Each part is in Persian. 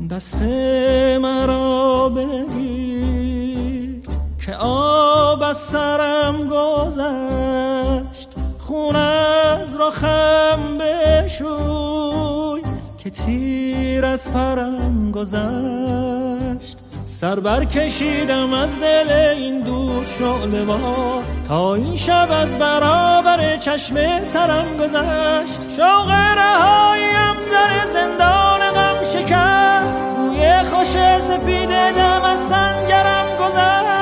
دست مرا بگیر که آب از سرم گذشت، خون از رخم بشوی که تیر از پرم گذشت. سر بر کشیدم از دل این دود شعله وا، تا این شب از برابر چشم ترم گذشت. شوق رهاییم در زندان غم شکست، توی خوش سپید دم از سنگرم گذشت.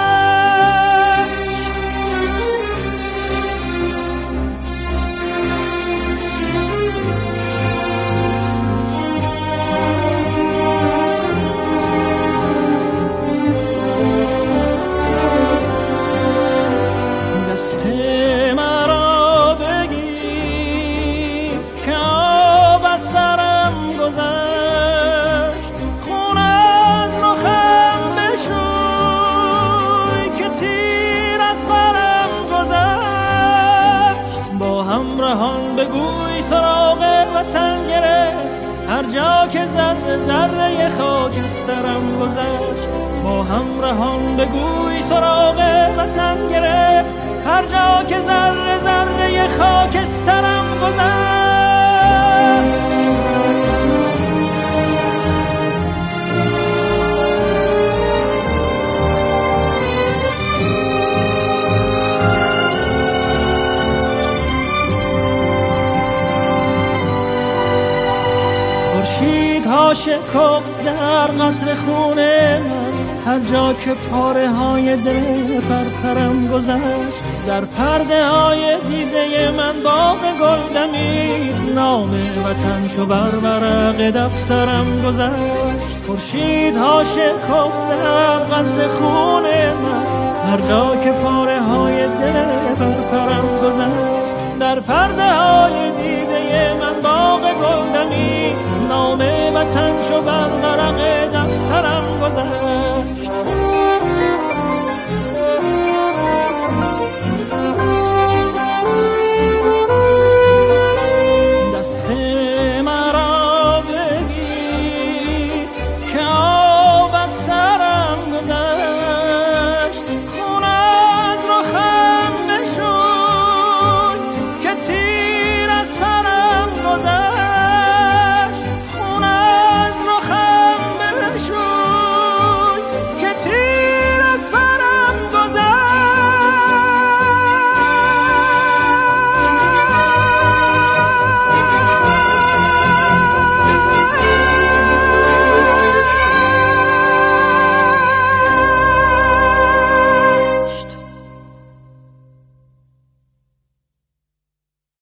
بگوی سراغ وطن گرفت، هر جا که ذره ذره خاکسترم گذشت. با همراهان بگوی سراغ وطن گرفت، هر جا که ذره ذره خاکسترم گذشت. ها شکفت زر قطر خون من، هر جا که پاره های دل پرپرم گذشت. در پرده های دیده من باغ گل دمید، نام وطن چو بر ورق دفترم گذشت. خورشید ها شکفت زر قطر خون من، هر جا که پاره های دل پرپرم گذشت. در پرده های دیده من باغ گل دمید، نام وطن چو بر ورق دفترم گذشت.